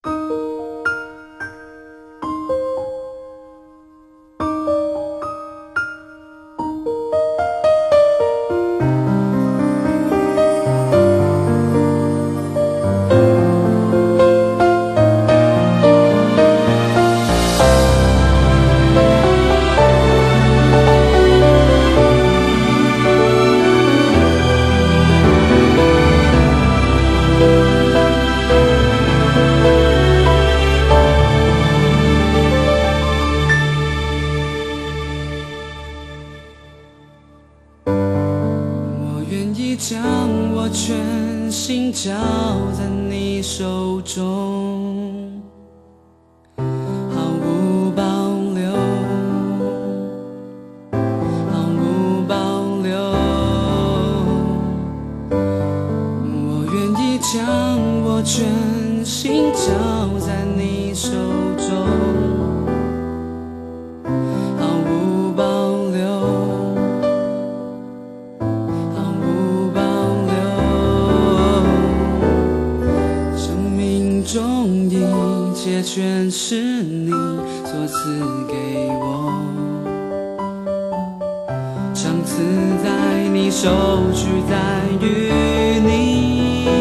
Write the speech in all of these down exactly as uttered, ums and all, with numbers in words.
将我全心交在你手中，毫无保留，毫无保留。我愿意将我全心交在你手中。 中一切全是你所赐给我，赏赐在你，收取在于你。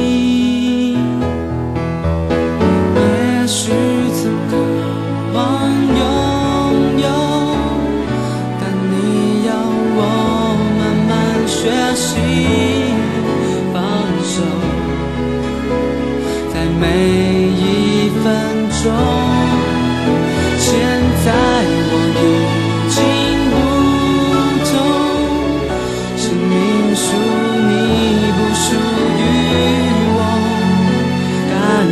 也许曾渴望拥有，但你要我慢慢学习放手，在每 一分钟，现在我已经不同，生命属你，不属于我，甘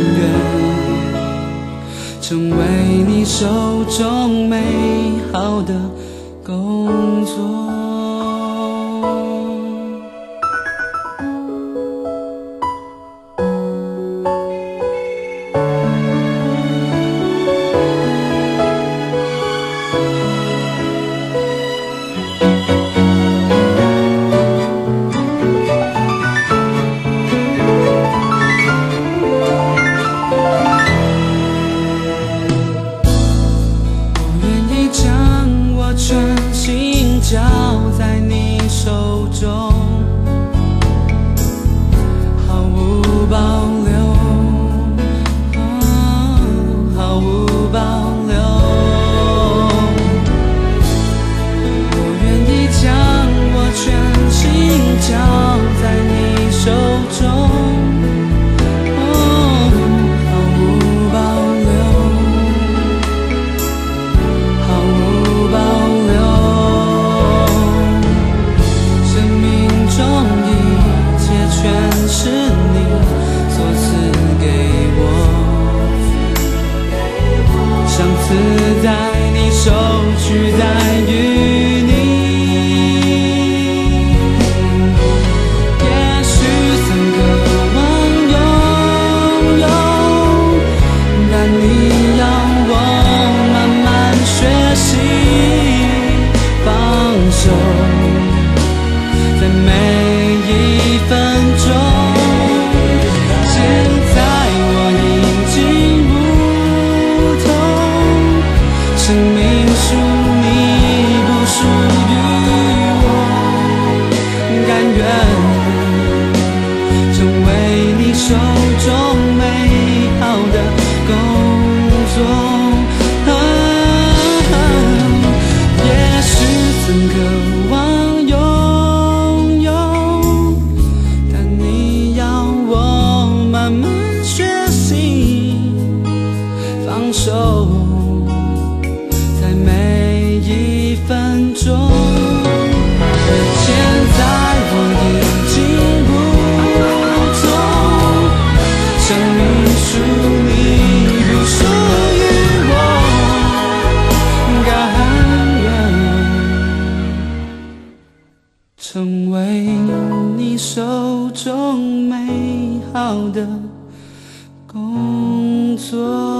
愿成为你手中美好的工作。 交在你手中，毫无保留，啊、毫无保留。我愿意将我全心交在你手中，哦、毫无保留，毫无保留。 全是你所赐给我，赏赐在你，收取在于你。也许曾渴望拥有，但你要我慢慢学习放手，在每 一分钟，现在我已经不同，生命属你，不属于我，甘愿成为你手中美好的工作。啊、也许曾渴望。 慢慢学习放手，在每一分钟。现在我已经不同，生命属你，不属于我，甘愿成为你手中美好的工作。